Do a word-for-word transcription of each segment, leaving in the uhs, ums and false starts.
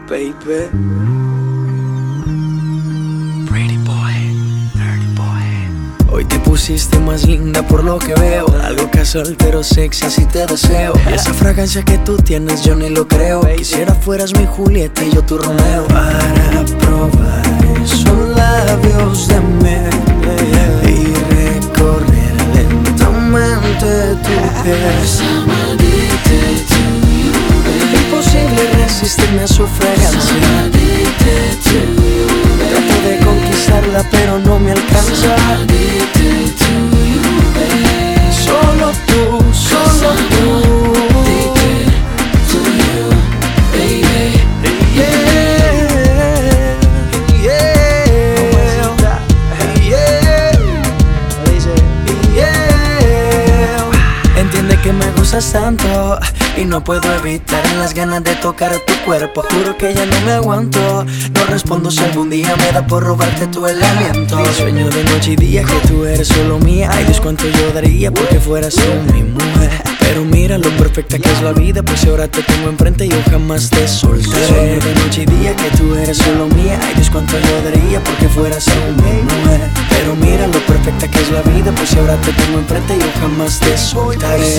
baby. Pretty boy, dirty boy. Hoy te pusiste más linda por lo que veo. Algo casual pero sexy, así te deseo. Esa fragancia que tú tienes yo ni lo creo. Quisiera fueras mi Julieta y yo tu Romeo. Para probar esos labios de miel y recorrer lentamente tu piel. Imposible resistirme a su fragancia. Trato de conquistarla pero no me alcanza. Solo tú, solo tú. Entiende que me gustas tanto y no puedo evitar las ganas de tocar tu cuerpo. Juro que ya no me aguanto. No respondo si algún día me da por robarte tu el aliento. Sueño de noche y día que tú eres solo mía. Ay Dios, cuánto yo daría porque fueras tú mi mujer. Pero mira lo perfecta que es la vida, pues si ahora te tengo enfrente yo jamás te soltaré. Sueño de noche y día que tú eres solo mía. Ay Dios, cuánto yo daría porque fueras tú mi mujer. Pero mira lo perfecta que es la vida, pues si ahora te tengo enfrente yo jamás te soltaré.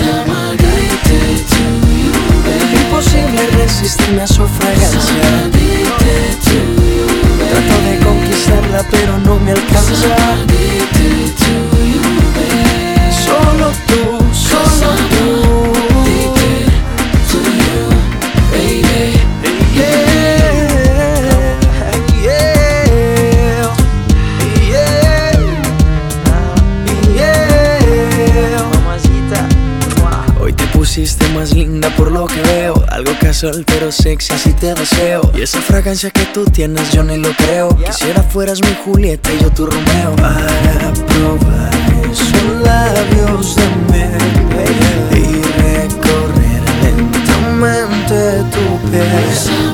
Imposible resistirme a su fragancia. Trato de conquistarla pero no me alcanza. Solo tú, solo tú. Pusiste más linda por lo que veo. Algo casual pero sexy, así te deseo. Y esa fragancia que tú tienes yo ni lo creo. Quisiera fueras mi Julieta y yo tu Romeo. Para probar esos labios de miel y recorrer lentamente tu piel.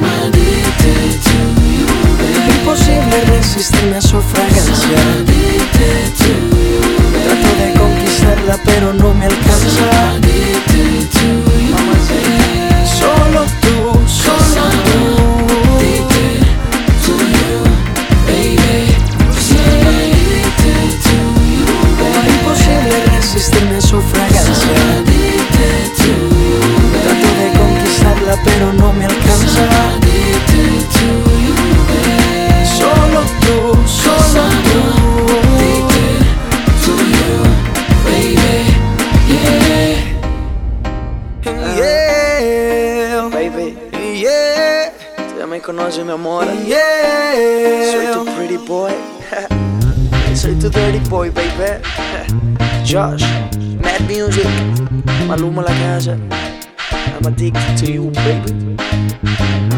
Imposible resistirme a su fragancia. Trato de conquistarla pero no me alcanza. Solo tú, solo tú. Imposible resistirme a su fragancia. Trato de conquistarla pero no me alcanza. Solo tú, solo tú. Baby, yeah. Tú ya me conoces, mi amor. Yeah. Soy tu pretty boy. Soy tu dirty boy, baby. Josh, Mad Music, Maluma la casa. I'm addicted to you, baby.